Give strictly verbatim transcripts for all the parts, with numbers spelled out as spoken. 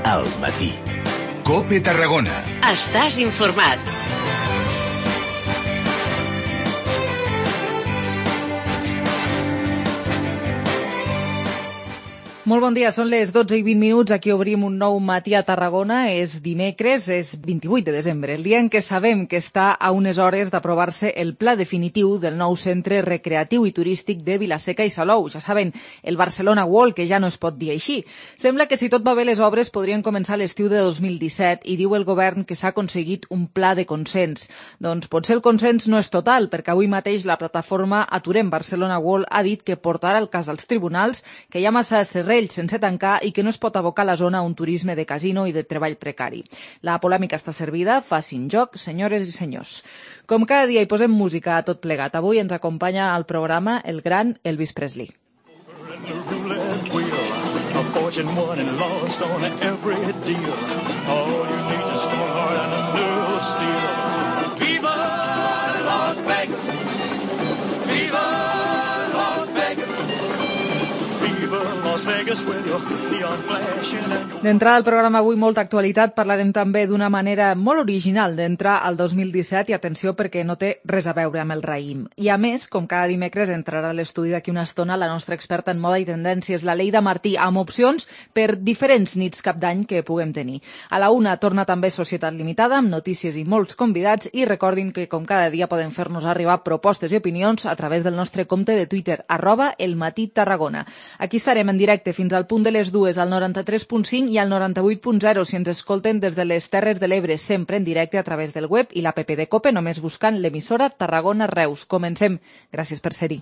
al matí. COPE Tarragona. Estàs informat. Molt bon dia, són les dotze i vint minuts, aquí obrim un nou matí a Tarragona, és dimecres, és vint-i-vuit de desembre, el dia en què sabem que està a unes hores d'aprovar-se el pla definitiu del nou centre recreatiu i turístic de Vila-seca i Salou. Ja saben, el Barcelona World, que ja no es pot dir així. Sembla que si tot va bé les obres podrien començar l'estiu de dos mil disset i diu el govern que s'ha aconseguit un pla de consens. Doncs potser el consens no és total, perquè avui mateix la plataforma Aturem Barcelona World ha dit que portarà el cas als tribunals, que hi ha massa serrells sense tancar i que no es pot abocar la zona a un turisme de casino i de treball precari. La polèmica està servida, facin joc, senyores i senyors. Com cada dia hi posem música a tot plegat. Avui ens acompanya al programa el gran Elvis Presley. D'entrada al programa avui molta actualitat, parlarem també d'una manera molt original d'entrar al dos mil disset i atenció perquè no té res a veure amb el raïm. I a més, com cada dimecres, entrarà a l'estudi d'aquí una estona la nostra experta en moda i tendències, la Leida Martí, amb opcions per diferents nits cap d'any que puguem tenir. A la una torna també Societat Limitada, amb notícies i molts convidats, i recordin que com cada dia poden fer-nos arribar propostes i opinions a través del nostre compte de Twitter, arroba elmatí-tarragona. Aquí estarem en directe fins al punt de les dues al noranta-tres punt cinc i al noranta-vuit punt zero si ens escolten des de les Terres de l'Ebre, sempre en directe a través del web i l'app de COPE, només buscant l'emissora Tarragona Reus. Comencem. Gràcies per ser-hi.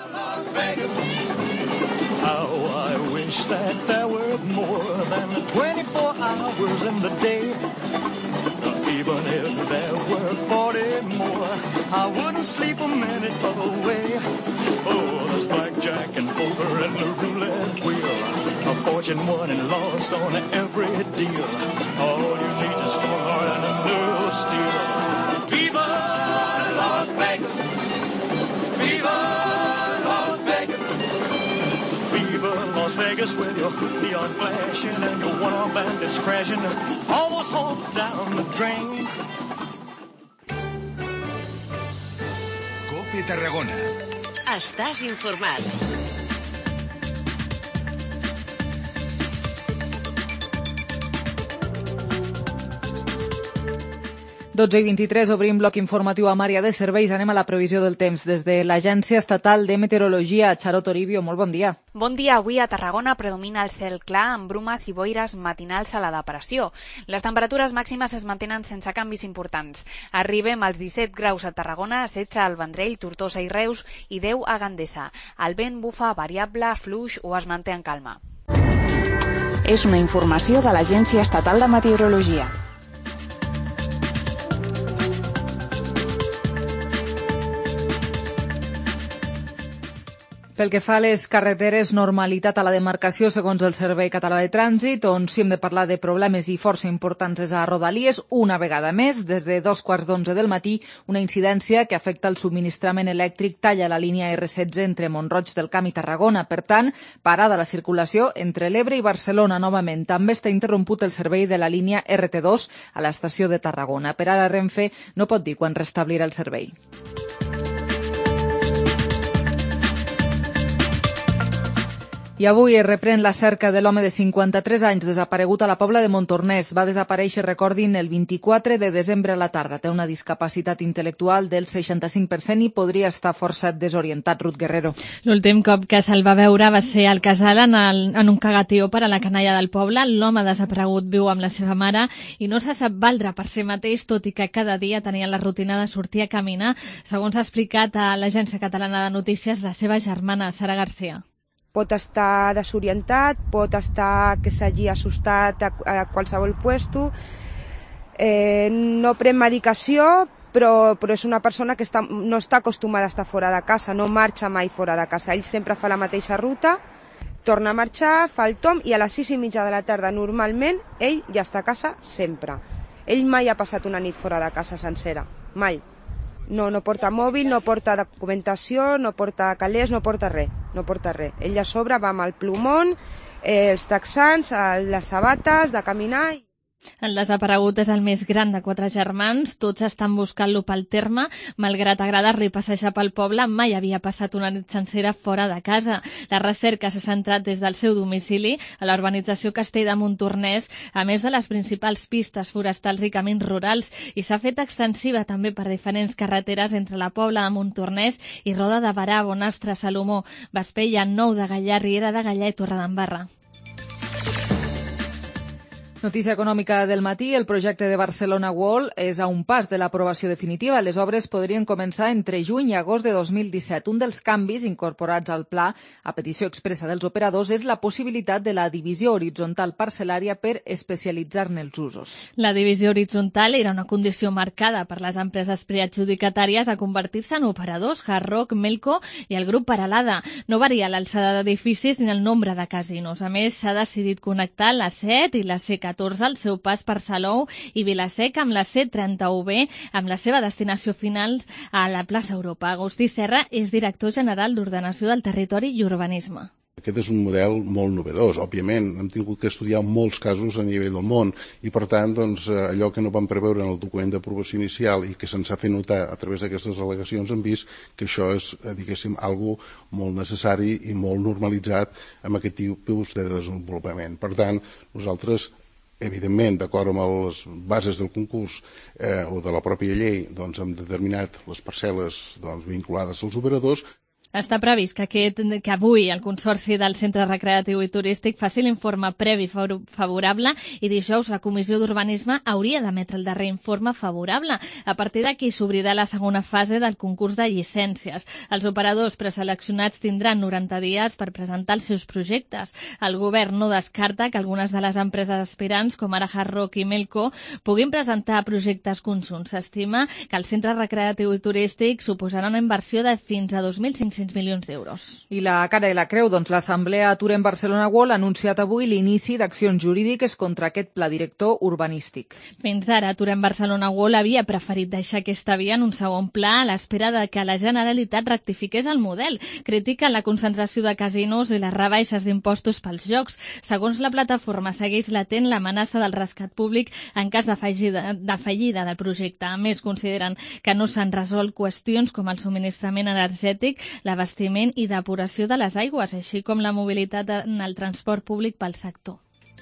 Even if there were forty more, I wouldn't sleep a minute away. Oh, there's blackjack and poker and the roulette wheel, a fortune won and lost on every deal. All you need is strong heart and a nerve of steel. Viva Las Vegas! Viva Las Vegas! Viva Las Vegas with your neon flashing and your one-arm bandits crashing. All those homes down the drain. COPE Tarragona. Estàs informat. dotze i vint-i-tres, obrim bloc informatiu amb àrea de serveis. Anem a la previsió del temps. Des de l'Agència Estatal de Meteorologia, Xaro Toribio, molt bon dia. Bon dia. Avui a Tarragona predomina el cel clar amb brumes i boires matinals a la depressió. Les temperatures màximes es mantenen sense canvis importants. Arribem als disset graus a Tarragona, setze al Vendrell, Tortosa i Reus i deu a Gandesa. El vent bufa variable, fluix o es manté en calma. És una informació de l'Agència Estatal de Meteorologia. Pel que fa a les carreteres, normalitat a la demarcació segons el Servei Català de Trànsit, on si hem de parlar de problemes i força importants és a Rodalies, una vegada més, des de dos quarts d'onze del matí, una incidència que afecta el subministrament elèctric talla la línia erre setze entre Mont-roig del Camp i Tarragona. Per tant, parada la circulació entre l'Ebre i Barcelona novament. També està interromput el servei de la línia erre te dos a l'estació de Tarragona. Per ara Renfe no pot dir quan restablirà el servei. I avui es reprèn la cerca de l'home de cinquanta-tres anys desaparegut a la Pobla de Montornès. Va desaparèixer, recordin, el vint-i-quatre de desembre a la tarda. Té una discapacitat intel·lectual del seixanta-cinc per cent i podria estar força desorientat. Ruth Guerrero. L'últim cop que se'l va veure va ser al casal en, el, en un cagatiu per a la canalla del poble. L'home desaparegut viu amb la seva mare i no se sap valdre per si mateix, tot i que cada dia tenia la rutina de sortir a caminar. Segons ha explicat a l'Agència Catalana de Notícies la seva germana, Sara Garcia. Pot estar desorientat, pot estar que s'hagi assustat a, a qualsevol puesto. Eh, no pren medicació, però, però és una persona que està, no està acostumada a estar fora de casa, no marxa mai fora de casa. Ell sempre fa la mateixa ruta, torna a marxar, fa el tom i a les sis i mitja de la tarda normalment ell ja està a casa sempre. Ell mai ha passat una nit fora de casa sencera, mai. No, no porta mòbil, no porta documentació, no porta calés, no porta res, no porta res. Ell a sobre va amb el plomón eh, els texans, eh, les sabates de caminar. El desaparegut és el més gran de quatre germans, tots estan buscant-lo pel terme. Malgrat agradar-li passejar pel poble, mai havia passat una nit sencera fora de casa. La recerca s'ha centrat des del seu domicili a la urbanització Castell de Montornès, a més de les principals pistes forestals i camins rurals, i s'ha fet extensiva també per diferents carreteres entre la Pobla de Montornès i Roda de Berà, Bonastre, Salomó, Vespella, Nou de Gaià, Riera de Gaià i Torredembarra. Notícia econòmica del matí. El projecte de Barcelona World és a un pas de l'aprovació definitiva. Les obres podrien començar entre juny i agost de dos mil disset. Un dels canvis incorporats al pla, a petició expressa dels operadors, és la possibilitat de la divisió horitzontal parcel·lària per especialitzar-ne els usos. La divisió horitzontal era una condició marcada per les empreses preadjudicatàries a convertir-se en operadors, Hard Rock, Melco i el grup Paralada. No varia l'alçada d'edificis ni el nombre de casinos. A més, s'ha decidit connectar la set i la C catorze al seu pas per Salou i Vilaseca amb la C trenta-u B amb la seva destinació final a la plaça Europa. Agustí Serra és director general d'Ordenació del Territori i Urbanisme. Aquest és un model molt novedós. Òbviament, hem tingut que estudiar molts casos a nivell del món i, per tant, doncs, allò que no vam preveure en el document d'aprovació inicial i que se'ns ha fet notar a través d'aquestes al·legacions, hem vist que això és, diguéssim, algo molt necessari i molt normalitzat amb aquest tipus de desenvolupament. Per tant, nosaltres evidentment, d'acord amb les bases del concurs eh, o de la pròpia llei, doncs, hem determinat les parcel·les doncs, vinculades als operadors. Està previst que, aquest, que avui el Consorci del Centre Recreatiu i Turístic faci l'informe previ favorable i dijous la Comissió d'Urbanisme hauria d'emetre el darrer informe favorable. A partir d'aquí s'obrirà la segona fase del concurs de llicències. Els operadors preseleccionats tindran noranta dies per presentar els seus projectes. El govern no descarta que algunes de les empreses aspirants, com ara Hard Rock i Melco, puguin presentar projectes conjunts. S'estima que el Centre Recreatiu i Turístic suposarà una inversió de fins a dos mil cinc-cents milions d'euros. I la cara i la creu, doncs l'Assemblea Aturem Barcelona World ha anunciat avui l'inici d'accions jurídiques contra aquest pla director urbanístic. Fins ara, Aturem Barcelona World havia preferit deixar aquesta via en un segon pla a l'espera de que la Generalitat rectifiqués el model. Critiquen la concentració de casinos i les rebaixes d'impostos pels jocs. Segons la plataforma, segueix latent l'amenaça del rescat públic en cas de fallida, de fallida del projecte. A més, consideren que no s'han resolt qüestions com el subministrament energètic, l'abastiment i depuració de les aigües, així com la mobilitat en el transport públic pel sector.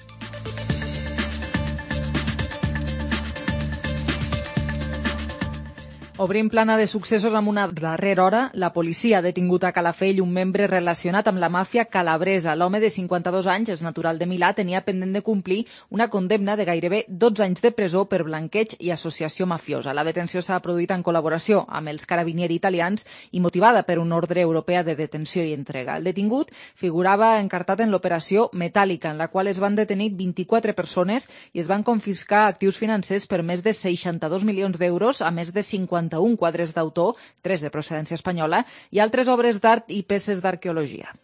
Obrim plana de successos amb una darrera hora. La policia ha detingut a Calafell un membre relacionat amb la màfia calabresa. L'home de cinquanta-dos anys, és natural de Milà, tenia pendent de complir una condemna de gairebé dotze anys de presó per blanqueig i associació mafiosa. La detenció s'ha produït en col·laboració amb els carabinieri italians i motivada per una ordre europea de detenció i entrega. El detingut figurava encartat en l'operació Metàl·lica, en la qual es van detenir vint-i-quatre persones i es van confiscar actius financers per més de seixanta-dos milions d'euros, a més de cinquanta-un quadres d'autor, tres de procedència espanyola, i altres obres d'art i peces d'arqueologia.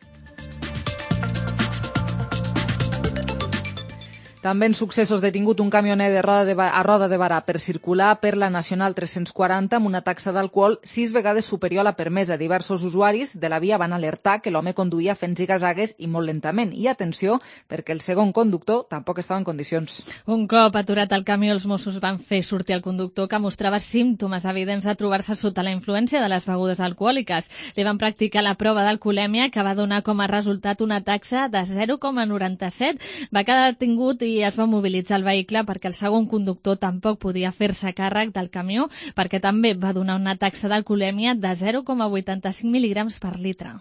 També en successos detingut un camioner de roda de a Roda de Berà per circular per la Nacional tres-cents quaranta amb una taxa d'alcohol sis vegades superior a la permesa. Diversos usuaris de la via van alertar que l'home conduïa fent zigazagues i molt lentament. I atenció, perquè el segon conductor tampoc estava en condicions. Un cop aturat el camió, els Mossos van fer sortir el conductor, que mostrava símptomes evidents de trobar-se sota la influència de les begudes alcohòliques. Li van practicar la prova d'alcoholèmia, que va donar com a resultat una taxa de zero coma noranta-set. Va quedar detingut i es va mobilitzar el vehicle perquè el segon conductor tampoc podia fer-se càrrec del camió, perquè també va donar una taxa d'alcoholèmia de zero coma vuitanta-cinc mil·ligrams per litre.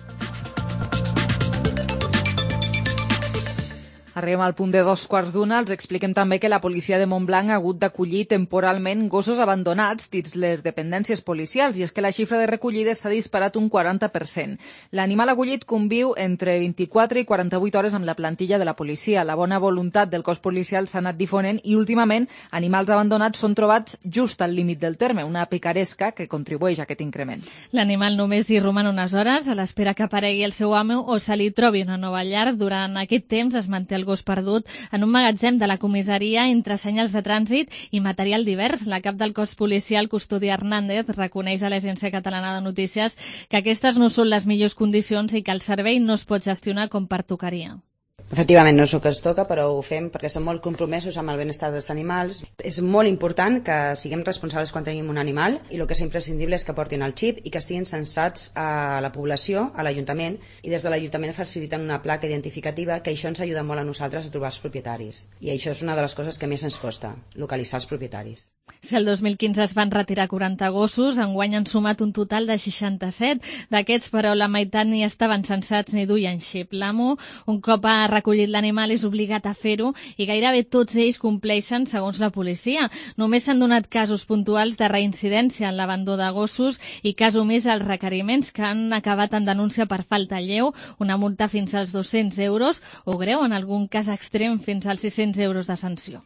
Arribem al punt de dos quarts d'una. Els expliquem també que la policia de Montblanc ha hagut d'acollir temporalment gossos abandonats dins les dependències policials, i és que la xifra de recollides s'ha disparat un quaranta per cent. L'animal acollit conviu entre vint-i-quatre i quaranta-vuit hores amb la plantilla de la policia. La bona voluntat del cos policial s'ha anat difonent i últimament animals abandonats són trobats just al límit del terme, una picaresca que contribueix a aquest increment. L'animal només hi roman unes hores a l'espera que aparegui el seu amo o se li trobi una nova llar. Durant aquest temps es manté el gos perdut en un magatzem de la comissaria entre senyals de trànsit i material divers. La cap del cos policial, Custòdia Hernández, reconeix a l'Agència Catalana de Notícies que aquestes no són les millors condicions i que el servei no es pot gestionar com pertocaria. Efectivament, no és el que es toca, però ho fem perquè som molt compromesos amb el benestar dels animals. És molt important que siguem responsables quan tenim un animal i el que és imprescindible és que portin el xip i que estiguin censats a la població, a l'Ajuntament, i des de l'Ajuntament faciliten una placa identificativa, que això ens ajuda molt a nosaltres a trobar els propietaris. I això és una de les coses que més ens costa, localitzar els propietaris. Si el dos mil quinze es van retirar quaranta gossos, enguany han sumat un total de seixanta-set. D'aquests, però, la meitat ni estaven censats ni duien xip. L'amo, un cop ha recollit l'animal, és obligat a fer-ho i gairebé tots ells compleixen segons la policia. Només s'han donat casos puntuals de reincidència en l'abandó de gossos i cas omís als requeriments, que han acabat en denúncia per falta lleu, una multa fins als dos-cents euros o greu, en algun cas extrem, fins als sis-cents euros de sanció.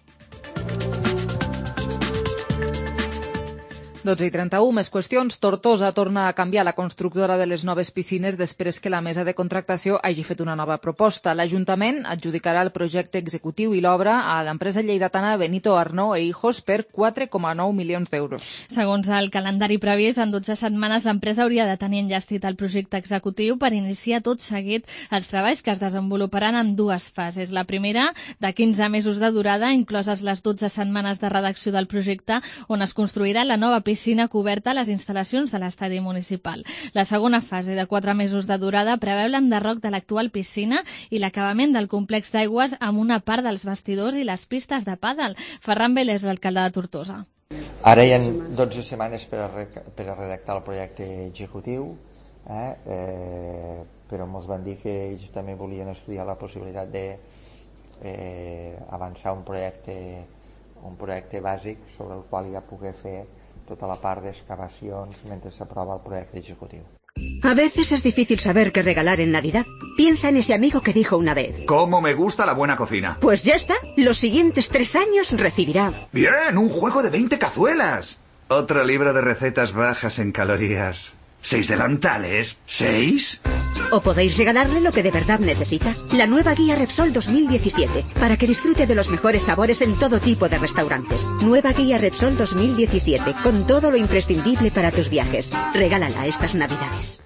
dotze i trenta-u, més qüestions. Tortosa torna a canviar la constructora de les noves piscines després que la mesa de contractació hagi fet una nova proposta. L'Ajuntament adjudicarà el projecte executiu i l'obra a l'empresa lleidatana Benito Arnó e Hijos per quatre coma nou milions d'euros. Segons el calendari previst, en dotze setmanes l'empresa hauria de tenir enllestit el projecte executiu per iniciar tot seguit els treballs que es desenvoluparan en dues fases. La primera, de quinze mesos de durada, incloses les dotze setmanes de redacció del projecte, on es construirà la nova piscina coberta a les instal·lacions de l'estadi municipal. La segona fase, de quatre mesos de durada, preveu l'enderroc de l'actual piscina i l'acabament del complex d'aigües amb una part dels vestidors i les pistes de pàdel. Ferran Vélez, l'alcalde de Tortosa. Ara hi ha dotze setmanes per a, per a redactar el projecte executiu, eh? Eh, però ens van dir que ells també volien estudiar la possibilitat de eh, avançar un projecte, un projecte bàsic sobre el qual ja poder fer tota la part d'excavacions mentre s'aprova el projecte ejecutiu. A veces es difícil saber qué regalar en Navidad. Piensa en ese amigo que dijo una vez: ¿Cómo me gusta la buena cocina? Pues ya está, los siguientes tres años recibirá... ¡Bien! ¡Un juego de veinte cazuelas! Otro libro de recetas bajas en calorías. ¿Seis delantales? ¿Seis? O podéis regalarle lo que de verdad necesita. La nueva guía Repsol dos mil diecisiete, para que disfrute de los mejores sabores en todo tipo de restaurantes. Nueva guía Repsol dos mil diecisiete, con todo lo imprescindible para tus viajes. Regálala estas Navidades.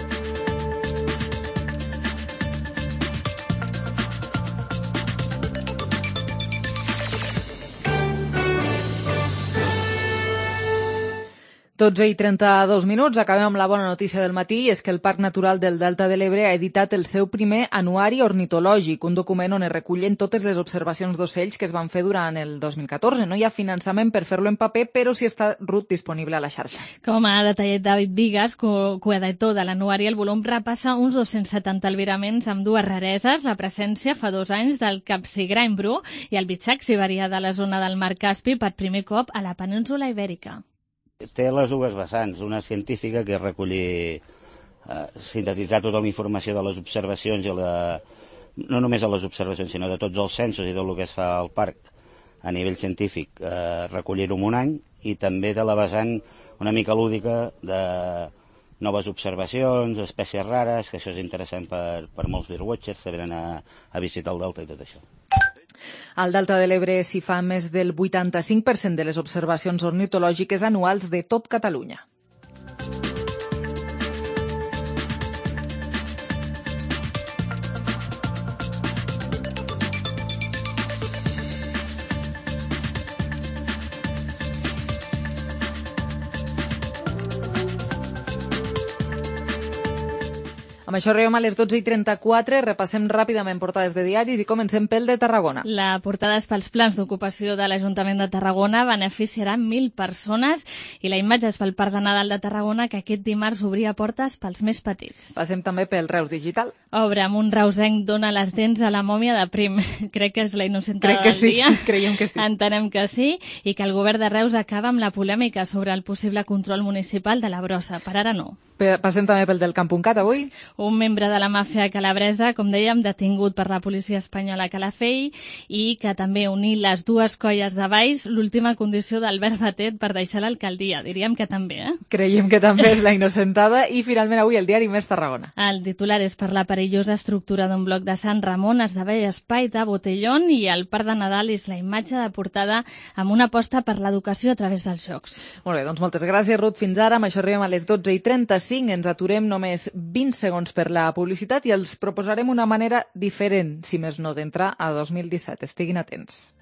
dotze i trenta-dos minuts, acabem amb la bona notícia del matí, i és que el Parc Natural del Delta de l'Ebre ha editat el seu primer anuari ornitològic, un document on es recullen totes les observacions d'ocells que es van fer durant el dos mil catorze. No hi ha finançament per fer-lo en paper, però sí està Ruth disponible a la xarxa. Com ha detallat David Vigues, coeditor de l'anuari, el volum repassa uns dos-cents setanta albiraments amb dues rareses, la presència fa dos anys del capsigrany bru i el bitxac siberià de la zona del Mar Caspi per primer cop a la península Ibèrica. Té les dues vessants, una científica que recollir, eh, sintetitzar tota la informació de les observacions, i la, no només de les observacions, sinó de tots els censos i tot el que es fa al parc a nivell científic, eh, recollir-ho en un any, i també de la vessant una mica lúdica de noves observacions, espècies rares, que això és interessant per, per molts birdwatchers que venen a, a visitar el delta i tot això. Al Delta de l'Ebre s'hi fa més del vuitanta-cinc per cent de les observacions ornitològiques anuals de tot Catalunya. Amb això arribem a les dotze i trenta-quatre, repassem ràpidament portades de diaris i comencem pel de Tarragona. La portada és pels plans d'ocupació de l'Ajuntament de Tarragona, beneficiarà mil persones, i la imatge és pel Parc de Nadal de Tarragona, que aquest dimarts obria portes pels més petits. Passem també pel Reus Digital. Obre amb un reusenc dona les dents a la mòmia de Prim. Crec que és la innocentada del sí. dia. Creiem que sí. Entenem que sí, i que el govern de Reus acaba amb la polèmica sobre el possible control municipal de la brossa. Per ara no. Passem també pel del Camp.cat avui. Un membre de la màfia calabresa, com dèiem, detingut per la policia espanyola a Calafell, i que també unir les dues colles de Valls, l'última condició d'Albert Batet per deixar l'alcaldia. Diríem que també, eh? Creiem que també és la innocentada. I finalment avui el diari Més Tarragona. El titular és: per la perillosa estructura d'un bloc de Sant Ramon esdevé espai de botellón, i el Parc de Nadal és la imatge de portada amb una aposta per l'educació a través dels jocs. Molt bé, doncs moltes gràcies, Ruth. Fins ara. Amb això arribem a les dotze i trenta-cinc. Ens aturem només vint segons doncs, per la publicitat i els proposarem una manera diferent, si més no, d'entrar a dos mil disset. Estiguin atents.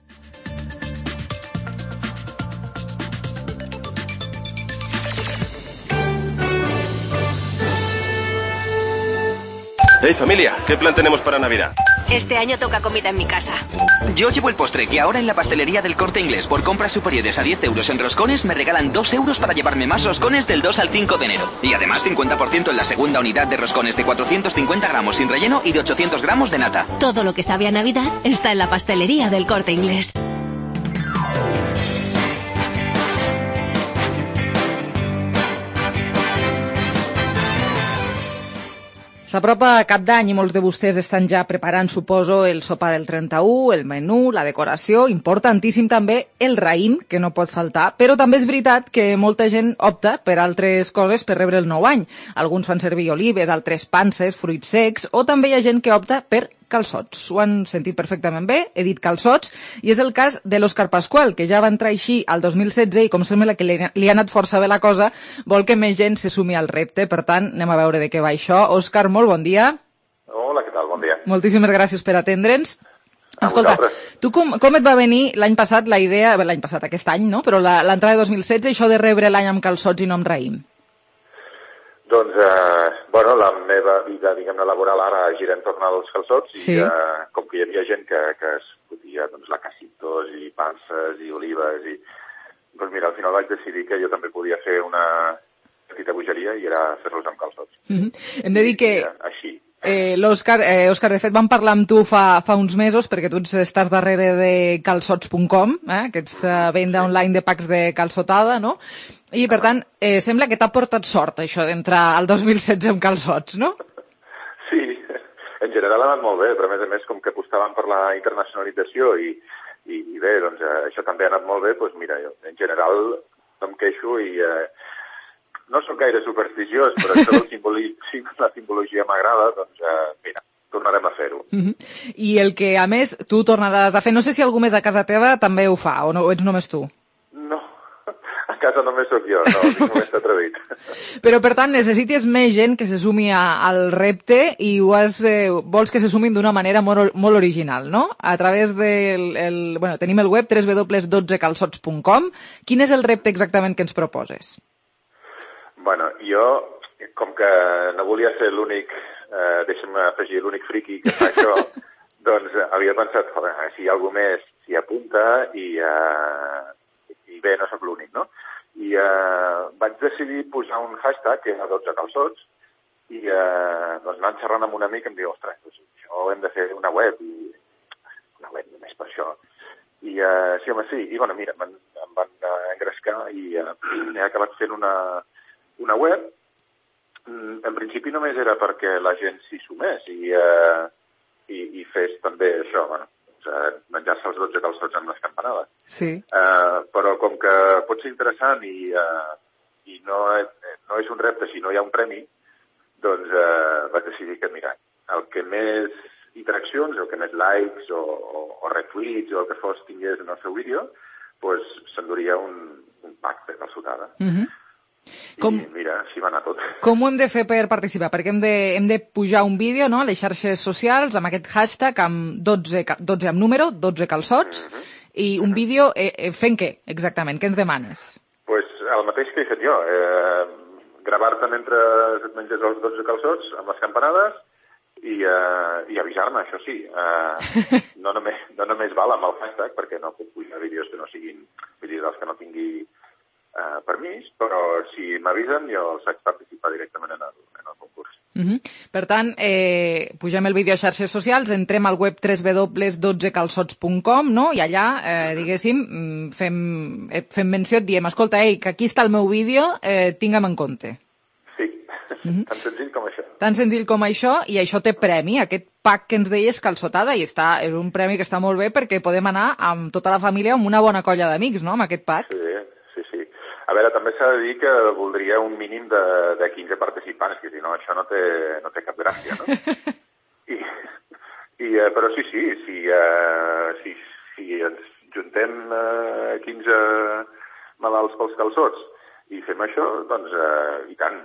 Hey familia, ¿qué plan tenemos para Navidad? Este año toca comida en mi casa. Yo llevo el postre, que ahora en la pastelería del Corte Inglés por compras superiores a diez euros en roscones me regalan dos euros para llevarme más roscones del dos al cinco de enero. Y además cincuenta por ciento en la segunda unidad de roscones de cuatrocientos cincuenta gramos sin relleno y de ochocientos gramos de nata. Todo lo que sabe a Navidad está en la pastelería del Corte Inglés. S'apropa Cap d'Any i molts de vostès estan ja preparant, suposo, el sopar del trenta-u, el menú, la decoració, importantíssim també el raïm, que no pot faltar, però també és veritat que molta gent opta per altres coses per rebre el nou any. Alguns fan servir olives, altres panses, fruits secs, o també hi ha gent que opta per calçots. Ho han sentit perfectament bé, he dit calçots, i és el cas de l'Òscar Pasqual, que ja va entrar així al dos mil setze i com sembla que li, li ha anat força bé la cosa, vol que més gent se sumi al repte. Per tant, anem a veure de què va això. Òscar, molt bon dia. Hola, què tal? Bon dia. Moltíssimes gràcies per atendre'ns. Escolta, tu com, com et va venir l'any passat la idea, l'any passat, aquest any, no? Però l'entrada de dos mil setze, això de rebre l'any amb calçots i no amb raïm? Doncs, eh, bueno, la meva vida, diguem-ne, laboral ara gira en torn als calçots i sí. eh, com que hi havia gent que, que es fotia doncs, lacasitos i panses i olives i... Doncs mira, al final vaig decidir que jo també podia fer una petita bogeria i era fer-los amb calçots. Mm-hmm. Hem de dir que... I, així. Eh, L'Òscar, eh, Òscar, de fet, vam parlar amb tu fa, fa uns mesos, perquè tu estàs darrere de calçots punt com, eh, aquesta venda online de packs de calçotada, no? I, per tant, eh, sembla que t'ha portat sort, això d'entrar al dos mil setze amb calçots, no? Sí, en general ha anat molt bé, però a més a més, com que apostàvem per la internacionalització i, i, i bé, doncs eh, això també ha anat molt bé, doncs mira, jo en general no em queixo i... Eh, no sóc gaire supersticiós, però això del simboli... si la simbologia m'agrada, doncs eh, mira, tornarem a fer-ho. Mm-hmm. I el que, a més, tu tornaràs a fer, no sé si algú més a casa teva també ho fa, o no, o ets només tu? No, a casa només sóc jo, no, ningú més s'ha atrevit. Però, per tant, necessites més gent que se sumi a, al repte i ho has, eh, vols que se sumin d'una manera molt, molt original, no? A través del... El, bueno, tenim el web w w w punt dotze calçots punt com. Quin és el repte exactament que ens proposes? Bueno, jo, com que no volia ser l'únic, eh, deixa'm afegir, l'únic friqui que fa això, doncs eh, havia pensat, joder, si hi ha algú més s'hi apunta i, eh, i bé, no sóc l'únic, no? I eh, vaig decidir posar un hashtag, que era dotze calçots, i eh, doncs anant xerrant amb un amic em diu, ostres, doncs, això hem de fer una web, i una web només per això. I eh, sí, home, sí, i bueno, mira, em, em van engrescar i eh, he acabat fent una... una web, en principi només era perquè la gent s'hi sumés i, eh, i, i fes també això, bueno, eh, menjar-se els dotze calçots amb les campanades. Sí. Eh, però com que pot ser interessant i, eh, i no, no és un repte si no hi ha un premi, doncs eh, vaig decidir que, mira, el que més interaccions, el que més likes o, o, o retweets o el que fos tingués en el seu vídeo, doncs s'enduria un, un pack de calçotada. Mm-hmm. Com... I mira, així va anar tot. Com ho hem de fer per participar? Perquè hem de, hem de pujar un vídeo, no?, a les xarxes socials amb aquest hashtag amb dotze, dotze amb número, dotze calçots, mm-hmm. i un vídeo eh, fent què, exactament? Què ens demanes? Pues el mateix que he fet jo. Eh, gravar-te mentre et menges els dotze calçots amb les campanades i, eh, i avisar-me, això sí. Eh, no, només, no només val amb el hashtag, perquè no puc pujar vídeos que no siguin vídeos dels que no tingui Uh, permís, però si m'avisen jo els faig participar directament en el, en el concurs. Uh-huh. Per tant, eh, pugem el vídeo a xarxes socials, entrem al web w w w punt dotze calçots punt com, no? I allà, eh, diguéssim, fem, fem menció, et diem, escolta, ei, que aquí està el meu vídeo, eh, tingue'm en compte. Sí, uh-huh. Tan senzill com això. Tan senzill com això, i això té premi, aquest pack que ens deies calçotada, i està, és un premi que està molt bé perquè podem anar amb tota la família amb una bona colla d'amics, no?, amb aquest pack. Sí. A veure, també s'ha de dir que voldria un mínim de, de quinze participants, que si no, això no té, no té cap gràcia, no? I, i, però sí, sí, si, uh, si, si ens juntem uh, quinze malalts pels calçots i fem això, doncs, uh, i tant,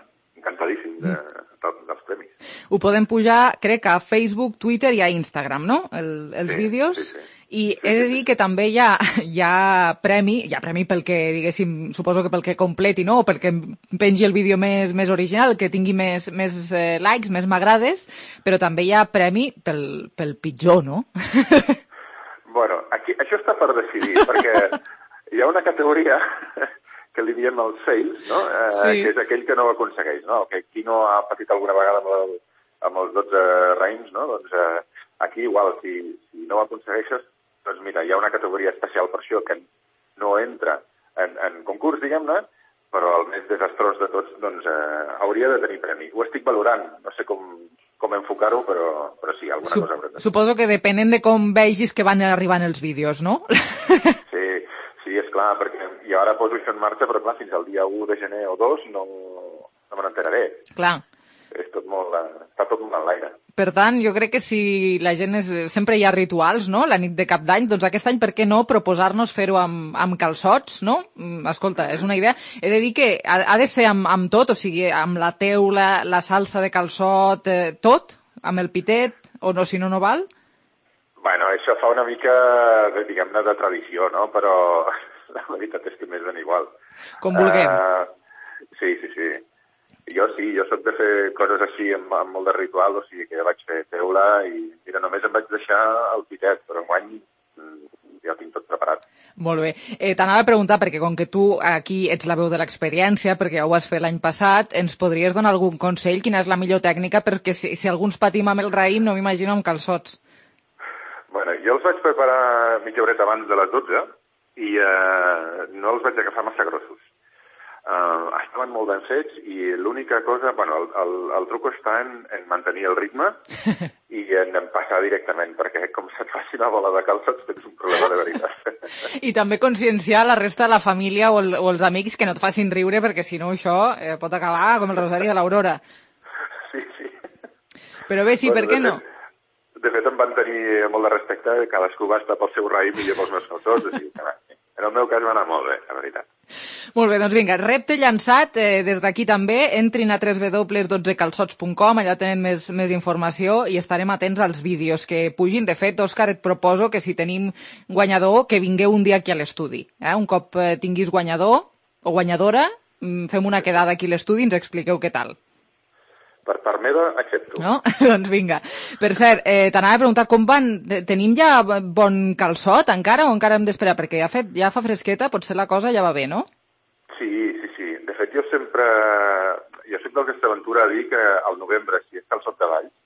encantadíssim de, de, dels premis. Ho podem pujar, crec, a Facebook, Twitter i a Instagram, no?, El, els sí, vídeos. Sí, sí. I he de dir que també hi ha, hi ha premi, hi ha premi pel que, diguéssim, suposo que pel que completi, no?, o pel que pengi el vídeo més, més original, que tingui més, més eh, likes, més m'agrades, però també hi ha premi pel, pel pitjor, no? Bueno, aquí, això està per decidir, perquè hi ha una categoria que li diem els fails, no? Eh, sí. Que és aquell que no ho aconsegueix, no? Que qui no ha patit alguna vegada amb, el, amb els dotze raïms, no? Doncs eh, aquí igual, si, si no ho aconsegueixes, doncs mira, hi ha una categoria especial per això que no entra en, en concurs, diguem-ne, però el més desastrós de tots, doncs, eh, hauria de tenir premi. Ho estic valorant, no sé com, com enfocar-ho, però, però sí, alguna Sup cosa haurem de fer. Suposo que depenent de com vegis que van arribant els vídeos, no? Sí, sí, és clar, perquè jo ara poso això en marxa, però clar, fins al dia u de gener o dos no, no me n'enteraré. Clar. És tot molt, està tot molt en l'aire. Per tant, jo crec que si la gent és... Sempre hi ha rituals, no?, la nit de cap d'any, doncs aquest any, per què no proposar-nos fer-ho amb, amb calçots, no? Escolta, és una idea. He de dir que ha, ha de ser amb, amb tot, o sigui, amb la teula, la salsa de calçot, eh, tot, amb el pitet, o no, si no, no val? Bueno, això fa una mica, diguem-ne, de tradició, no?, però la veritat és que m'és ben igual. Com vulguem. Uh, sí, sí, sí. Jo sí, jo soc de fer coses així amb, amb molt de ritual, o sigui que vaig fer teula i mira, només em vaig deixar el pitet, però enguany ja ho tinc tot preparat. Molt bé. Eh, T'anava a preguntar, perquè com que tu aquí ets la veu de l'experiència, perquè ja ho vas fer l'any passat, ens podries donar algun consell? Quina és la millor tècnica? Perquè si, si alguns patim amb el raïm, no m'imagino amb calçots. Bueno, jo els vaig preparar mitja horeta abans de les dotze i eh, no els vaig agafar massa grossos. Uh, estaven molt ben fets i l'única cosa, bueno, el, el, el truc està en, en mantenir el ritme i en, en passar directament, perquè com se't faci una bola de calçots tens un problema de veritat. I també conscienciar la resta de la família o, el, o els amics que no et facin riure, perquè si no això eh, pot acabar com el Rosari de l'Aurora. Sí, sí. Però bé, sí, bueno, per què no? De fet, em van tenir molt de respecte, cadascú va estar pel seu raïm i jo pels meus calçots, així que va. En el meu cas va anar molt bé, la veritat. Molt bé, doncs vinga, repte llançat, eh, des d'aquí també, entrin a w w w punt dotze calçots punt com, allà tenen més, més informació i estarem atents als vídeos que pugin. De fet, Òscar, et proposo que si tenim guanyador, que vingueu un dia aquí a l'estudi. Eh? Un cop eh, tinguis guanyador o guanyadora, fem una quedada aquí a l'estudi i ens expliqueu què tal. Per part meva, accepto. No? Doncs vinga. Per cert, eh, t'anava a preguntar com van... Tenim ja bon calçot encara o encara hem d'esperar? Perquè ja, fet, ja fa fresqueta, potser la cosa ja va bé, no? Sí, sí, sí. De fet, jo sempre... Jo soc d'aquesta aventura a dir que al novembre, si és calçot de Valls,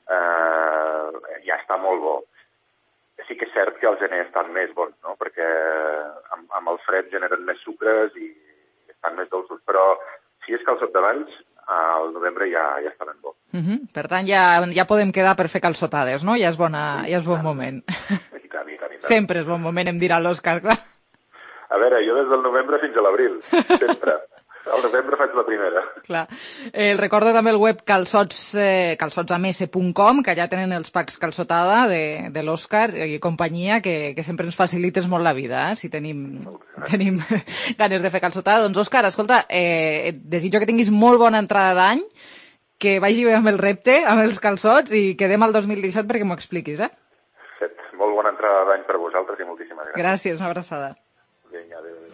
eh, ja està molt bo. Sí que és cert que el gener estan més bons, no? Perquè amb, amb el fred generen més sucres i estan més dolços. Però si és calçot de Valls, al novembre ja, ja estaran bo. Uh -huh. Per tant, ja, ja podem quedar per fer calçotades, no? Ja és, bona, ja és bon moment. I tant, i tant, i tant. Sempre és bon moment, em dirà l'Òscar, clar. A veure, jo des del novembre fins a l'abril, sempre. Al novembre faig la primera. Clar. Eh, recordo també el web calçots, eh, calçots a m s punt com, que allà tenen els packs calçotada de, de l'Òscar i companyia, que, que sempre ens facilites molt la vida, eh? Si tenim, tenim ganes de fer calçotada. Doncs, Òscar, escolta, eh, et desitjo que tinguis molt bona entrada d'any, que vagi bé amb el repte, amb els calçots, i quedem al dos mil disset perquè m'ho expliquis, eh? Fet. Molt bona entrada d'any per vosaltres i moltíssimes gràcies. Gràcies, una abraçada. Vinga, adéu, adéu.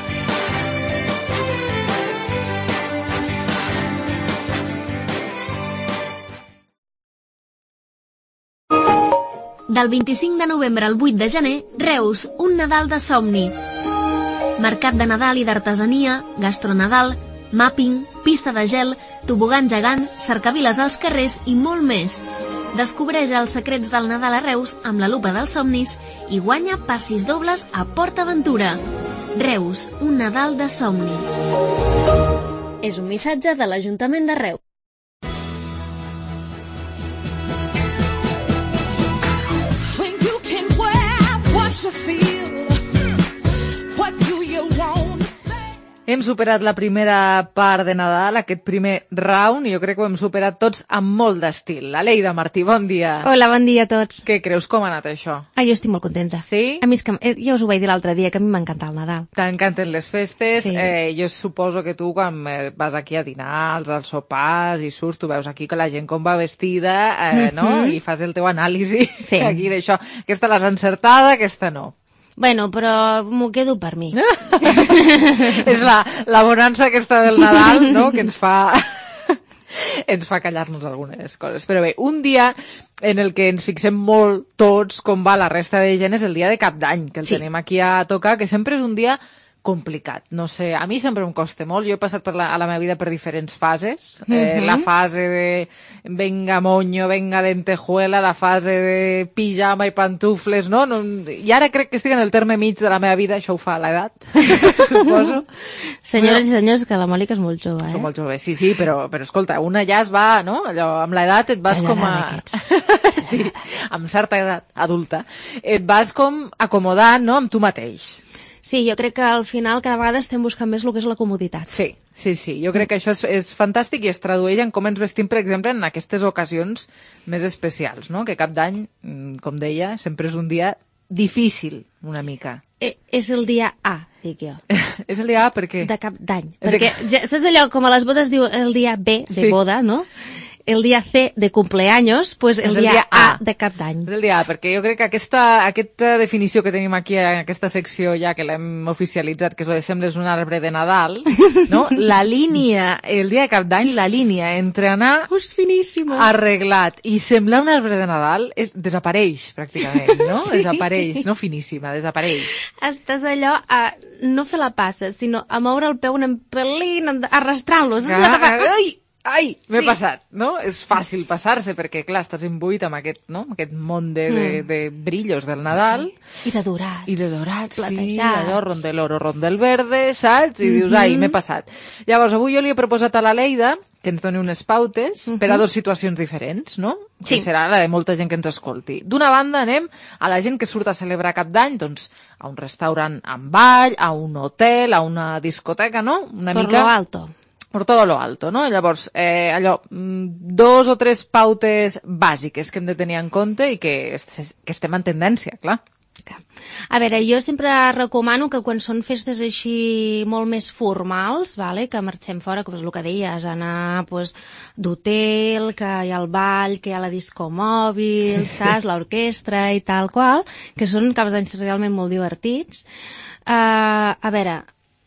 Del vint-i-cinc de novembre al vuit de gener, Reus, un Nadal de somni. Mercat de Nadal i d'artesania, gastronadal, mapping, pista de gel, tobogan gegant, cercaviles als carrers i molt més. Descobreix els secrets del Nadal a Reus amb la lupa dels somnis i guanya passis dobles a Port Aventura. Reus, un Nadal de somni. És un missatge de l'Ajuntament de Reus. Hem superat la primera part de Nadal, aquest primer round, i jo crec que ho hem superat tots amb molt d'estil. Aleida Martí, bon dia. Hola, bon dia a tots. Què creus, com ha anat això? Ah, jo estic molt contenta. Sí? A mi és que, eh, ja us ho vaig dir l'altre dia, que a mi m'encanta el Nadal. T'encanten les festes. Sí. Eh, jo suposo que tu, quan eh, vas aquí a dinar, als, als sopars i surts, tu veus aquí que la gent com va vestida, eh, no? Mhm. I fas el teu anàlisi Sí. aquí d'això. Aquesta l'has encertada, aquesta no. Bueno, però m'ho quedo per mi. És la, la bonança aquesta del Nadal, no?, que ens fa... ens fa callar-nos algunes coses. Però bé, un dia en el que ens fixem molt tots com va la resta de gent és el dia de Cap d'Any, que el Sí. tenim aquí a tocar, que sempre és un dia complicat. No sé, a mi sempre em costa molt. Jo he passat per la, a la meva vida per diferents fases. Eh, Mhm. La fase de venga moño, venga lentejuela, la fase de pijama i pantufles, no? no? I ara crec que estic en el terme mig de la meva vida, això ho fa l'edat, suposo. Senyores i senyors, que la Mònica és molt jove, eh? Som molt joves, sí, sí, però, però escolta, una ja es va, no? Allò, amb l'edat et vas com a... sí, amb certa edat adulta. Et vas com acomodant, no?, amb tu mateix. Sí, jo crec que al final cada vegada estem buscant més el que és la comoditat. Sí, sí, sí. Jo crec que això és, és fantàstic i es tradueix en com ens vestim, per exemple, en aquestes ocasions més especials, no? Que Cap d'Any, mm, com deia, sempre és un dia difícil, una mica. Eh, és el dia A, dic jo. És el dia A per què? De Cap d'Any. De Perquè, ja, saps allò, com a les bodes diu el dia B de Sí. boda, no? El dia C de cumpleaños, pues el, És el dia, dia A A. de Cap d'Any. És el dia A, perquè jo crec que aquesta, aquesta definició que tenim aquí en aquesta secció, ja que l'hem oficialitzat, que és lo de sembles un arbre de Nadal, no? La línia, el dia de Cap d'Any, la línia entre anar és finíssima. arreglat i semblar un arbre de Nadal és, desapareix, pràcticament, no? Sí. Desapareix, no finíssima, desapareix. Estàs allò a no fer la passa, sinó a moure el peu un pelín, arrastrant-lo. Saps allò que fa? Ai, ai, m'he Sí. passat, no? És fàcil passar-se perquè, clar, estàs imbuït amb aquest, no? aquest món de, de, Mm. de brillos del Nadal. Sí. I de dorats. I de dorats, sí, platejats. allò, rondel oro, rondel verde, saps? I dius, Mhm. ai, m'he passat. Llavors, avui jo li he proposat a la Leida que ens doni unes pautes per a dues situacions diferents, no? Sí. Que serà la de molta gent que ens escolti. D'una banda, anem a la gent que surt a celebrar Cap d'Any, doncs, a un restaurant amb ball, a un hotel, a una discoteca, no? Una Por mica... lo alto. Per todo lo alto, no? Llavors, eh, allò, mm, dos o tres pautes bàsiques que hem de tenir en compte i que, est que estem en tendència, clar. A veure, jo sempre recomano que quan són festes així molt més formals, vale, que marxem fora, com és el que deies, anar pues, d'hotel, que hi ha el ball, que hi ha la disco mòbil, Sí, sí. saps, l'orquestra i tal qual, que són caps d'any realment molt divertits. Uh, a veure,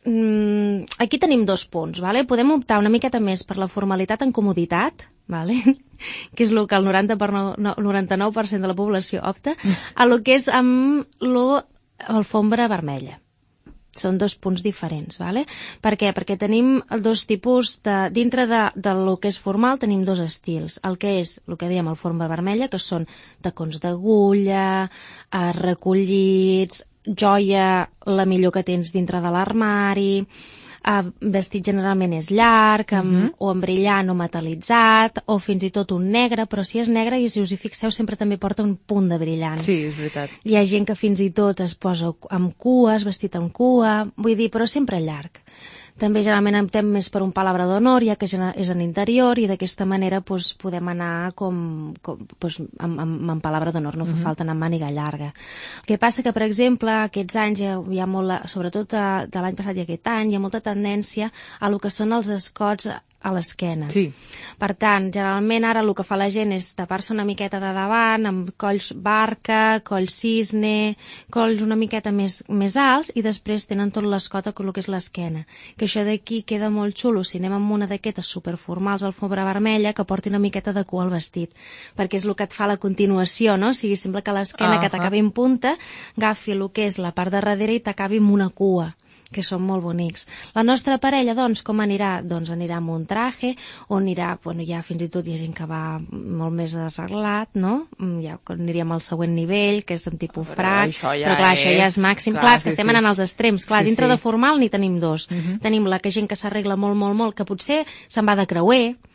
mm, aquí tenim dos punts, vale? Podem optar una miqueta més per la formalitat en comoditat, vale? que és el que el noranta per no, no, noranta-nou per cent de la població opta, a lo que és amb l'alfombra vermella. Són dos punts diferents, vale? Per què? Perquè tenim dos tipus de... Dintre de, de lo que és formal tenim dos estils. El que és, el que dèiem, alfombra vermella, que són tacons d'agulla, eh, recollits, joia, la millor que tens dintre de l'armari, eh, vestit generalment és llarg, amb, Mhm. o amb brillant o metal·litzat, o fins i tot un negre, però si és negre, i si us hi fixeu, sempre també porta un punt de brillant. Sí, és veritat. Hi ha gent que fins i tot es posa amb cues, vestit amb cua, vull dir, però sempre llarg. També generalment optem més per un palabre d'honor, ja que és en interior, i d'aquesta manera pues, podem anar com, com, pues, amb, amb, amb palabre d'honor, no fa Mhm. falta anar amb màniga llarga. El que passa que, per exemple, aquests anys, hi ha, hi ha molt, la- sobretot de, de l'any passat i aquest any, hi ha molta tendència a lo que són els escots a l'esquena. Sí. Per tant, generalment ara el que fa la gent és tapar-se una miqueta de davant amb colls barca, colls cisne, colls una miqueta més, més alts, i després tenen tot l'escot a el que és l'esquena. Que això d'aquí queda molt xulo si anem amb una d'aquestes superformals alfombra vermella que porti una miqueta de cua al vestit, perquè és el que et fa la continuació, no? O sigui, sembla que l'esquena que Ahà. t'acabi en punta agafi el que és la part de darrere i t'acabi amb una cua, que són molt bonics. La nostra parella, doncs, com anirà? Doncs anirà amb un traje, o anirà, bueno, ja fins i tot hi ha gent que va molt més arreglat, no? Ja aniríem al següent nivell, que és en tipus Però frac, això ja però clar, això ja és- és màxim. clar, Clar, és que sí, estem sí. anant als extrems. Clar, Sí, dintre sí. de formal n'hi tenim dos. Mhm. Tenim la que gent que s'arregla molt, molt, molt, que potser se'n va de creuer,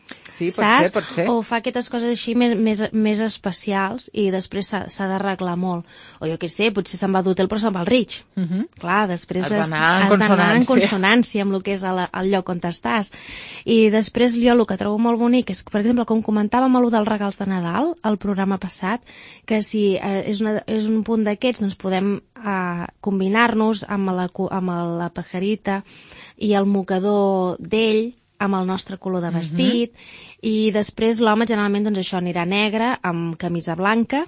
Sí, pot saps? ser, pot ser. O fa aquestes coses així més, més, més especials i després s'ha d'arreglar molt. O jo què sé, potser se'n va d'hotel però se'n va al Ritz. Uh -huh. Clar, després Has has d'anar en has d'anar en consonància. consonància amb el que és el, el lloc on estàs. I després jo el que trobo molt bonic és que, per exemple, com comentàvem allò dels regals de Nadal, el programa passat, que si eh, és, una, és un punt d'aquests, doncs podem eh, combinar-nos amb la, amb la pajarita i el mocador d'ell, amb el nostre color de vestit, mm-hmm. i després l'home generalment doncs això anirà negre amb camisa blanca,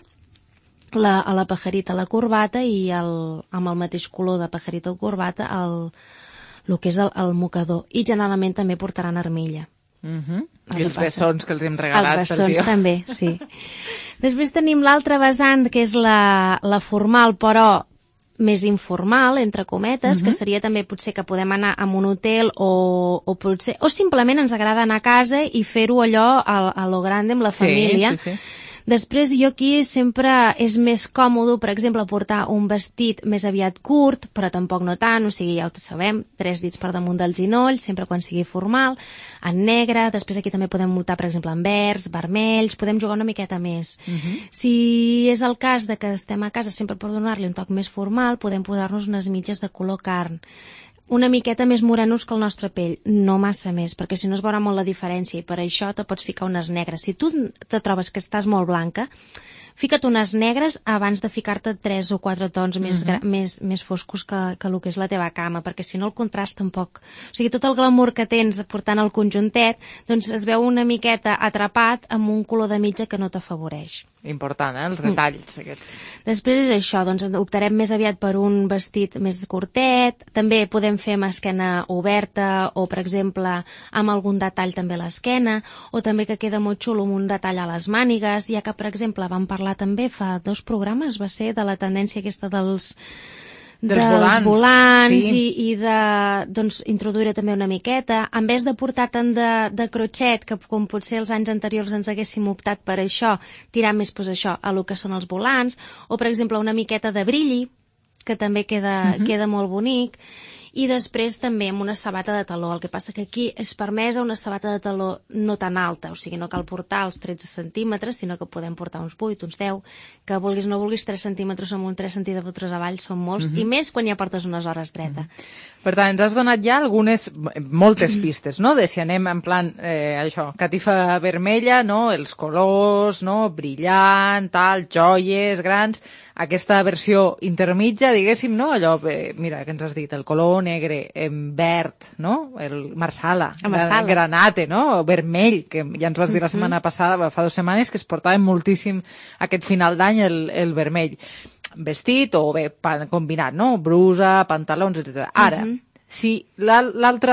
la, a la pajarita la corbata i el, amb el mateix color de pajarita o corbata el, el que és el, el mocador, i generalment també portaran armilla. Mm-hmm. I els bessons que els hem regalat. Els bessons també, sí. Després tenim l'altre vessant, que és la, la formal, però més informal, entre cometes, uh-huh. que seria també potser que podem anar a un hotel o, o potser, o simplement ens agrada anar a casa i fer-ho allò a, a lo grande amb la família. Sí, sí, sí. Després jo aquí sempre és més còmode, per exemple, portar un vestit més aviat curt, però tampoc no tant, o sigui, ja ho sabem, tres dits per damunt del ginoll, sempre quan sigui formal, en negre, després aquí també podem mutar, per exemple, en verds, vermells, podem jugar una miqueta més. Uh-huh. Si és el cas de que estem a casa sempre per donar-li un toc més formal, podem posar-nos unes mitges de color carn, una miqueta més morenos que el nostre pell, no massa més, perquè si no es veurà molt la diferència i per això te pots ficar unes negres. Si tu te trobes que estàs molt blanca, fica't unes negres abans de ficar-te tres o quatre tons uh-huh. més, més, més foscos que, que el que és la teva cama, perquè si no el contrast tampoc... O sigui, tot el glamour que tens portant el conjuntet, doncs es veu una miqueta atrapat amb un color de mitja que no t'afavoreix. Important, eh? Els detalls, mm. aquests. Després és això, doncs optarem més aviat per un vestit més curtet, també podem fer amb esquena oberta o, per exemple, amb algun detall també a l'esquena, o també que queda molt xulo amb un detall a les mànigues, ja que, per exemple, vam parlar també fa dos programes, va ser de la tendència aquesta dels... dels, dels volants, volants sí. i, i de, doncs, introduir també una miqueta, en vez de portar tant de, de crotxet, que com potser els anys anteriors ens haguéssim optat per això, tirar més pues, això a lo que són els volants, o per exemple una miqueta de brilli, que també queda, uh-huh. queda molt bonic, i després també amb una sabata de taló. El que passa que aquí és permesa una sabata de taló no tan alta, o sigui, no cal portar els tretze centímetres, sinó que podem portar uns vuit, uns deu, que vulguis no vulguis tres centímetres amb un tres centímetres avall són molts, uh-huh. i més quan ja portes unes hores dreta. Uh-huh. Per tant, ens has donat ja algunes, moltes pistes, no?, de si anem en plan, eh, això, catifa vermella, no?, els colors, no?, brillant, tal, joies grans, aquesta versió intermitja, diguéssim, no?, allò, eh, mira, que ens has dit, el color negre, en verd, no?, el marsala, el marsala. granate, no?, o vermell, que ja ens vas dir la setmana passada, fa dues setmanes, que es portava moltíssim aquest final d'any el, el vermell. Vestit o bé combinat, no? Brusa, pantalons, etcètera. Ara, uh-huh. si l'altre,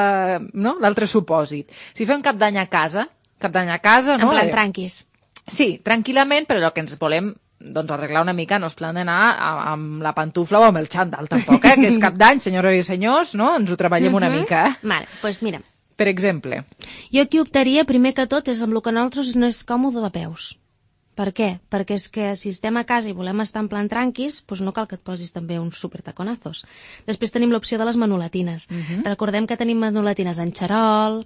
no? l'altre supòsit, si fem cap d'any a casa, cap d'any a casa, no? En plan tranquis. Sí, tranquil·lament, però allò que ens volem doncs arreglar una mica, no es plan d'anar amb la pantufla o amb el xandall tampoc, eh? Que és cap d'any, senyores i senyors, no? Ens ho treballem uh-huh. una mica, eh? Vale, doncs pues mira. Per exemple. Jo aquí optaria, primer que tot, és amb el que a nosaltres no és còmode de peus. Per què? Perquè és que si estem a casa i volem estar en plan tranquis, doncs no cal que et posis també uns supertaconazos. Després tenim l'opció de les manulatines. Uh-huh. Recordem que tenim manulatines en xarol,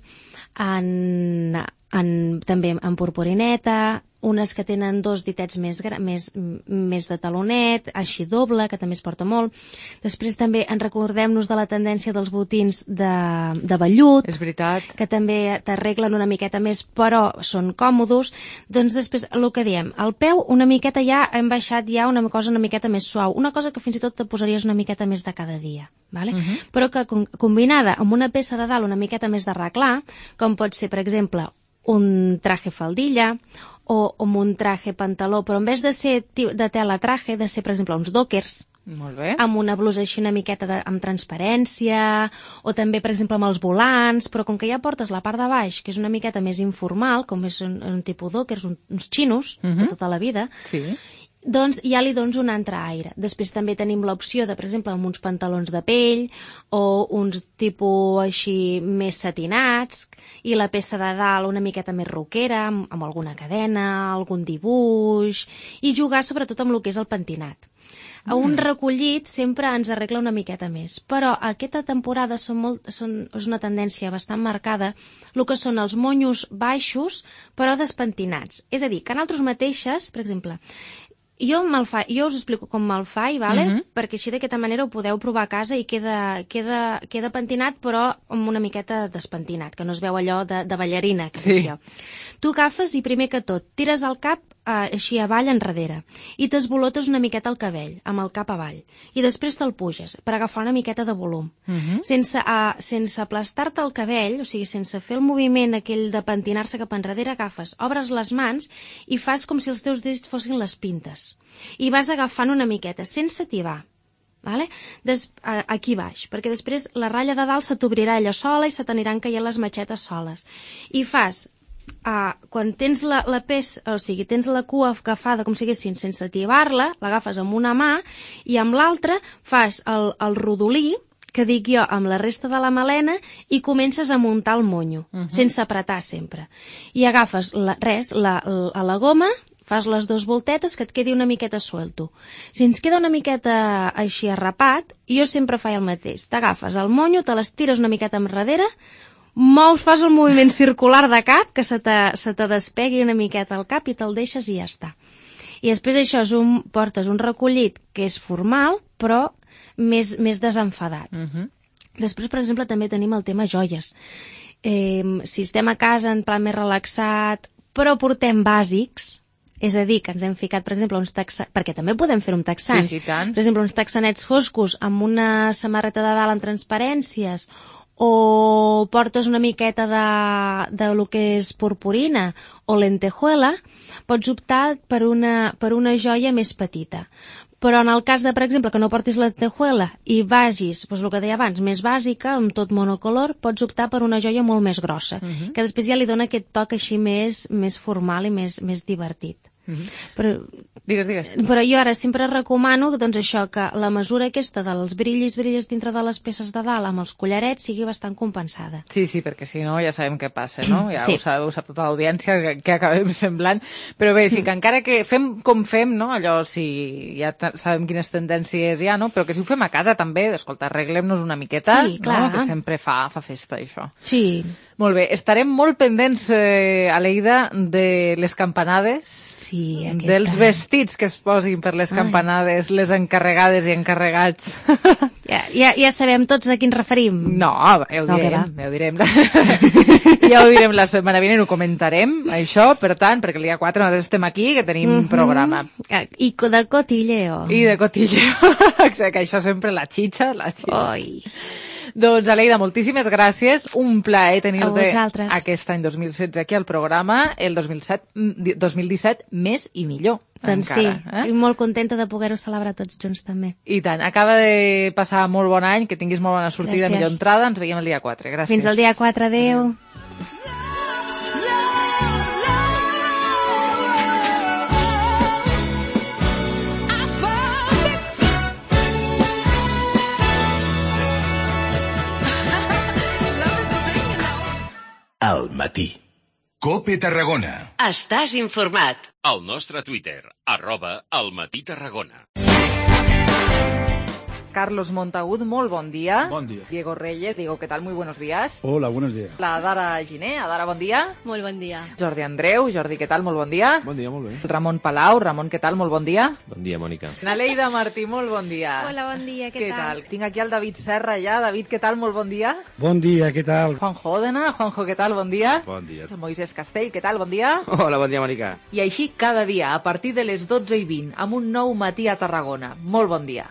en, en, també en purpurineta, unes que tenen dos ditets més, més, més de talonet, així doble, que també es porta molt. Després també en recordem-nos de la tendència dels botins de, de vellut, és veritat, que també t'arreglen una miqueta més, però són còmodes. Doncs després, el que diem, al peu una miqueta ja hem baixat ja una cosa una miqueta més suau, una cosa que fins i tot te posaries una miqueta més de cada dia. Vale? Uh-huh. Però que combinada amb una peça de dalt una miqueta més d'arreglar, com pot ser, per exemple, un traje faldilla o amb un traje pantaló, però en vez de ser de tela traje, de ser, per exemple, uns dockers, molt bé, amb una blusa així una miqueta de, amb transparència, o també, per exemple, amb els volants, però com que ja portes la part de baix, que és una miqueta més informal, com és un, un tipus dockers, un, uns xinos, uh-huh. de tota la vida, sí. doncs ja li dones un altre aire. Després també tenim l'opció de, per exemple, amb uns pantalons de pell o uns tipus així més satinats i la peça de dalt una miqueta més roquera, amb, amb alguna cadena, algun dibuix, i jugar sobretot amb el que és el pentinat. a un recollit sempre ens arregla una miqueta més. Però aquesta temporada són molt, són, és una tendència bastant marcada el que són els monyos baixos però despentinats. És a dir, que nosaltres mateixes, per exemple, jo, fa, jo us explico com me'l faig, vale? Uh-huh. Perquè així d'aquesta manera ho podeu provar a casa i queda, queda, queda pentinat però amb una miqueta despentinat, que no es veu allò de, de ballarina que sí. Jo. Tu agafes i primer que tot tires el cap eh, així avall enrere i t'esvolotes una miqueta el cabell amb el cap avall i després te'l puges per agafar una miqueta de volum. Uh-huh. Sense, uh, sense aplastar-te el cabell, o sigui, sense fer el moviment aquell de pentinar-se cap enrere, agafes, obres les mans i fas com si els teus dits fossin les pintes. I vas agafant una miqueta, sense tibar. Vale? Des, a, aquí baix, perquè després la ratlla de dalt se t'obrirà ella sola i se t'aniran caient les matxetes soles. I fas, uh, quan tens la, la pes, o sigui, tens la cua agafada com si haguessin sense tibar-la, l'agafes amb una mà i amb l'altra fas el, el rodolí, que dic jo, amb la resta de la melena i comences a muntar el monyo, uh-huh. sense apretar sempre. I agafes la, res, la, la, a la goma, fas les dues voltetes que et quedi una miqueta suelto. Si ens queda una miqueta així arrapat, jo sempre faig el mateix. T'agafes el monyo, te l'estires una miqueta enrere, mous, fas el moviment circular de cap, que se te, se te despegui una miqueta el cap i te'l deixes i ja està. I després això és un, portes un recollit que és formal, però més, més desenfadat. Uh-huh. Després, per exemple, també tenim el tema joies. Eh, si estem a casa en plan més relaxat, però portem bàsics, és a dir, que ens hem ficat, per exemple, uns texans, perquè també podem fer un texans. Sí, sí, tant. Per exemple, uns texanets foscos amb una samarreta de dalt amb transparències, o portes una miqueta de, de lo que és purpurina o lentejuela, pots optar per una, per una joia més petita. Però en el cas de, per exemple, que no portis lentejuela i vagis, doncs el que deia abans, més bàsica, amb tot monocolor, pots optar per una joia molt més grossa, uh-huh. que després ja li dona aquest toc així més, més formal i més, més divertit. Uh-huh. Però, digues, digues. Però jo ara sempre recomano doncs això, que la mesura aquesta dels brillis, brillis dintre de les peces de dalt amb els collarets sigui bastant compensada. Sí, sí, perquè si no ja sabem què passa, no? Ja sí. ho, sap, ho sap tota l'audiència que, que acabem semblant. Però bé, sí que encara que fem com fem, no? Allò, si ja sabem quines tendències hi ha, no? Però que si ho fem a casa també, escolta, arreglem-nos una miqueta, sí, clar. No? Que sempre fa, fa festa, això. Sí. Molt bé, estarem molt pendents, eh, Aleida, de les campanades, sí, dels any. Vestits que es posin per les campanades, Ai. Les encarregades i encarregats. Ja, ja, ja sabem tots a qui ens referim. No, ja ho direm, no, ja ho direm. Ja ho direm la setmana vinent, ho comentarem, això, per tant, perquè el dia quatre nosaltres estem aquí, que tenim mm-hmm. programa. I de cotilleo. I de cotilleo, que això sempre la xitxa, la xitxa. Oi. Doncs, Aleida, moltíssimes gràcies. Un plaer tenir-te aquest any dos mil setze aquí al programa, el dos mil set, dos mil disset més i millor. Doncs encara, sí, eh? i molt contenta de poder-ho celebrar tots junts també. I tant. Acaba de passar molt bon any, que tinguis molt bona sortida, gràcies. Millor entrada. Ens veiem el dia quatre. Gràcies. Fins el dia quatre, adeu. adeu. Al matí. COPE Tarragona. Estàs informat. El nostre Twitter, arroba al matí Tarragona. Carlos Montagut, molt bon dia. Bon dia. Diego Reyes, Diego, ¿qué tal? Muy buenos días. Hola, buenos días. La Adara Giné, Adara, bon dia. Molt bon dia. Jordi Andreu, Jordi, què tal? Molt bon dia. Bon dia, molt bé. Ramon Palau, Ramon, què tal? Molt bon dia. Bon dia, Mònica. Naleida Martí, molt bon dia. Hola, bon dia, què, què tal? tal? Tinc aquí el David Serra ja. David, què tal? Molt bon dia. Bon dia, què tal? Juanjo Òdena, Juanjo, què tal? Bon dia. Bon dia. Moisés Castell, què tal? Bon dia. Hola, bon dia, Mònica. I així cada dia, a partir de les dotze i vint, amb un nou matí a Tarragona. Molt bon dia.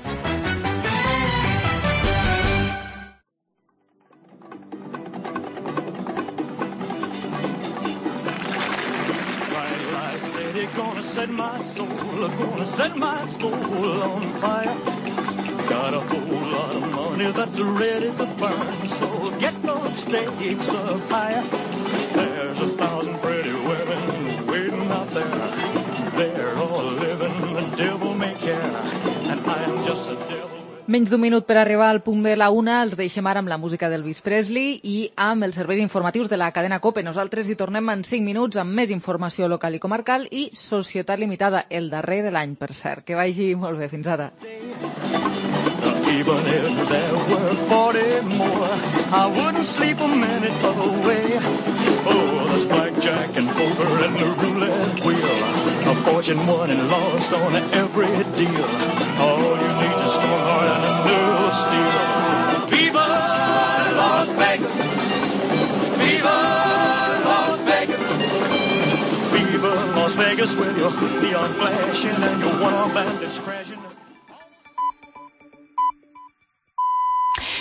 Gonna set my soul, gonna set my soul on fire. Got a whole lot of money that's ready to burn, so get those stakes up higher. There's a thousand pretty women waiting out there. They're all living the devil may care, and I'm just a devil with Menys d'un minut per arribar al punt de la una, els deixem ara amb la música d'Elvis Presley i amb els serveis informatius de la cadena COPE. Nosaltres hi tornem en cinc minuts amb més informació local i comarcal i Societat Limitada, el darrer de l'any, per cert. Que vagi molt bé, fins ara. Even if there were forty more, I wouldn't sleep a minute away. Oh, there's blackjack and poker and the roulette wheel, a fortune won and lost on every deal. All you need is a strong heart and a nerve of steel. Viva Las Vegas! Viva Las Vegas! Viva Las Vegas with your neon flashing and your one-arm bandits crashing.